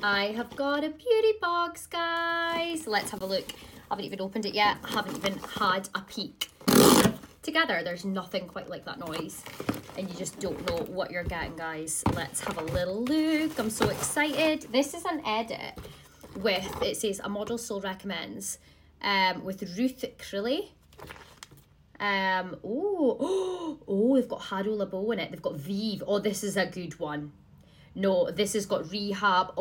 I have got a beauty box, guys. Let's have a look. Haven't even opened it yet. Haven't even had a peek. Together, there's nothing quite like that noise. And you just don't know what you're getting, guys. Let's have a little look. I'm so excited. This is an edit with, it says, a model still recommends, with Ruth Crilly. Oh, they've got Hado Labo in it. They've got Vive. Oh, this is a good one. No, this has got Rehab.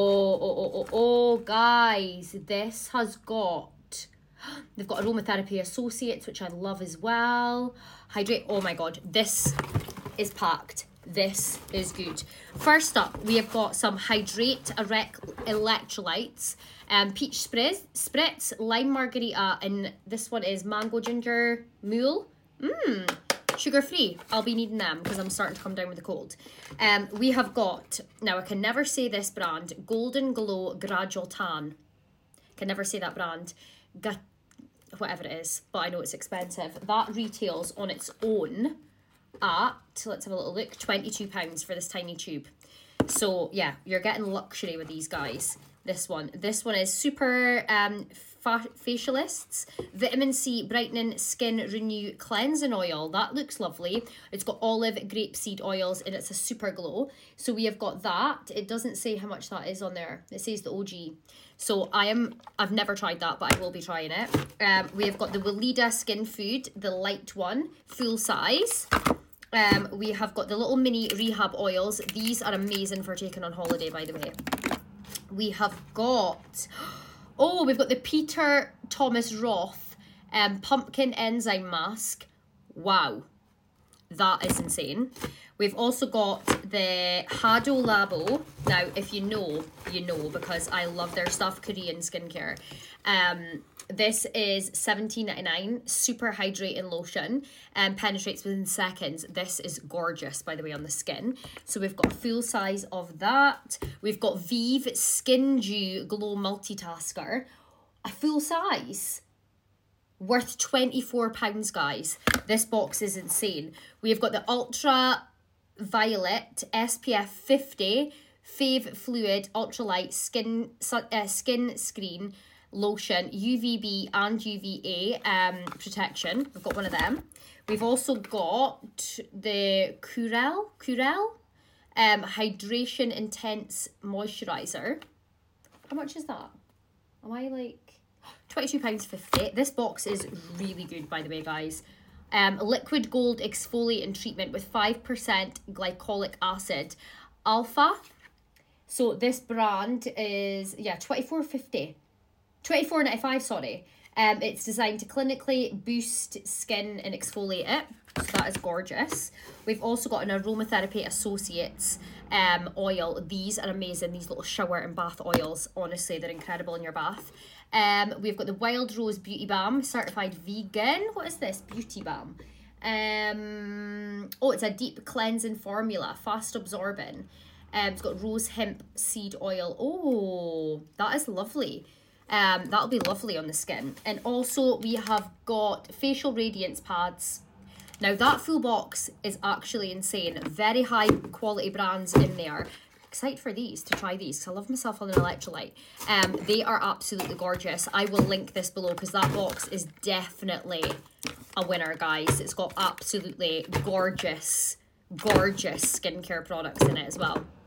Oh, guys. This has got, they've got Aromatherapy Associates, which I love as well. Hydrate. Oh my God. This is packed. This is good. First up, we have got some Hydrate electrolytes, peach spritz, lime margarita, and this one is mango ginger mule. Sugar free. I'll be needing them because I'm starting to come down with a cold. We have got, now I can never say this brand, Golden Glow Gradual Tan. Can never say that brand. Whatever it is, but I know it's expensive. That retails on its own at, let's have a little look, £22 for this tiny tube. So yeah, you're getting luxury with these guys. This one is super facialists, vitamin C brightening skin renew cleansing oil. That looks lovely. It's got olive grapeseed oils and it's a super glow. So we have got that. It doesn't say how much that is on there. It says the OG. So I've never tried that, but I will be trying it. We have got the Weleda Skin Food, the light one, full size. We have got the little mini rehab oils. These are amazing for taking on holiday, by the way. We have got, we've got the Peter Thomas Roth pumpkin enzyme mask. Wow, that is insane. We've also got the Hado Labo. Now, if you know, you know, because I love their stuff, Korean skincare. This is $17.99, super hydrating lotion, and penetrates within seconds. This is gorgeous, by the way, on the skin. So we've got a full size of that. We've got Vive Skin Dew Glow Multitasker, a full size, worth £24, guys. This box is insane. We've got the Ultra Violet SPF 50 Fave Fluid Ultralight Skin Screen Lotion, UVB and UVA protection. We've got one of them. We've also got the Curel Hydration Intense Moisturizer. How much is that? Am I like £22.50? This box is really good, by the way, guys. Liquid Gold Exfoliating Treatment with 5% glycolic acid alpha. So this brand is, yeah, $24.95, sorry. It's designed to clinically boost skin and exfoliate it. So that is gorgeous. We've also got an Aromatherapy Associates oil. These are amazing. These little shower and bath oils. Honestly, they're incredible in your bath. We've got the Wild Rose Beauty Balm, certified vegan. What is this? Beauty Balm. It's a deep cleansing formula, fast absorbing. It's got rose hemp seed oil. Oh, that is lovely. That'll be lovely on the skin. And also we have got facial radiance pads. Now that full box is actually insane. Very high quality brands in there. Excited for these, to try these, because I love myself on an electrolyte. They are absolutely gorgeous. I will link this below because that box is definitely a winner, guys. It's got absolutely gorgeous skincare products in it as well.